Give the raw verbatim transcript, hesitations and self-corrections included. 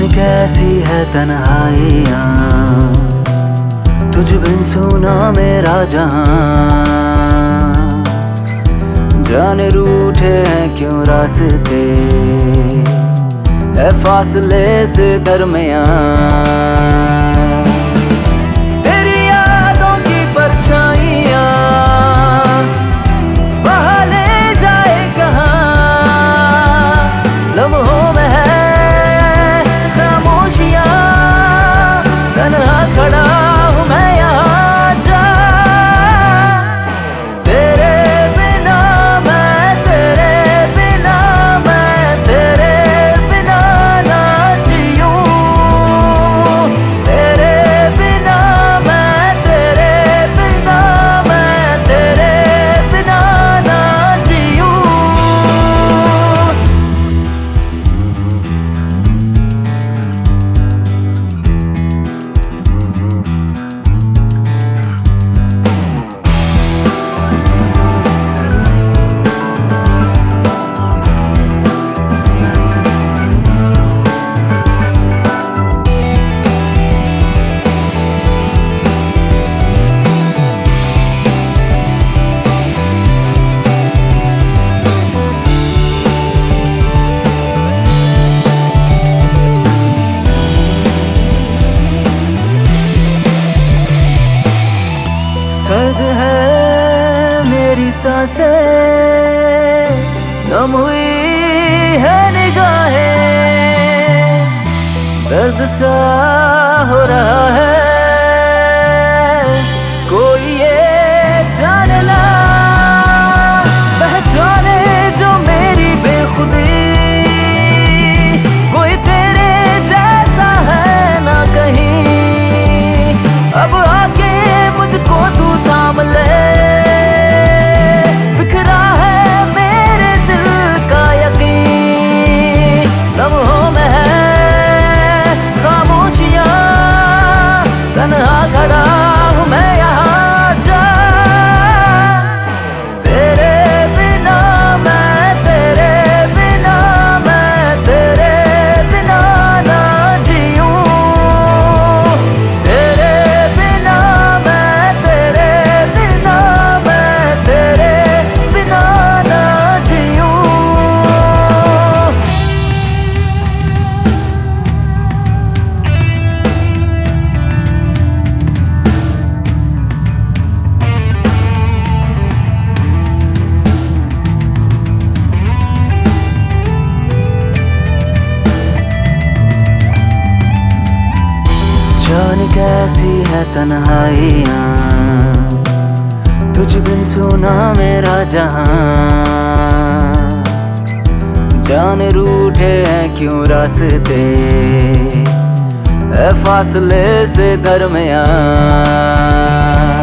जान कैसी है तन्हाइयाँ, तुझ बिन सुना मेरा जहां। जाने रूठे हैं क्यों रास्ते, है फासले से दरमियां। तेरी यादों की परछाइयाँ बहा ले जाए कहाँ, लम्हों में है खामोशियाँ, तन्हा खड़ा हूँ मैं यहाँ जा। तेरे बिना मैं, तेरे बिना मैं, तेरे बिना ना जियूं। तेरे बिना मैं, तेरे बिना मैं, तेरे बिना ना जियूं। सर्द है मेरी सांसें, नम हुई है निगाहें, दर्द सा हो रहा है कोई ये जाने ला, पहचाने जो मेरी बेखुदी। कोई तेरे जैसा है ना कहीं, अब आके मुझको तू थाम ले। बिखरा है मेरे दिल का यकीन, लम्हों में है खामोशियाँ, तन्हा खड़ा हूँ मैं यहाँ जा। तेरे बिना मैं, तेरे बिना मैं, तेरे बिना ना जियूं। तेरे बिना मैं, तेरे बिना मैं, तेरे बिना ना जियूं। जान कैसी है तन्हाइयाँ, तुझ बिन सुना मेरा जहां। जान रूठे हैं क्यों रास्ते, है फासले से दरमियां।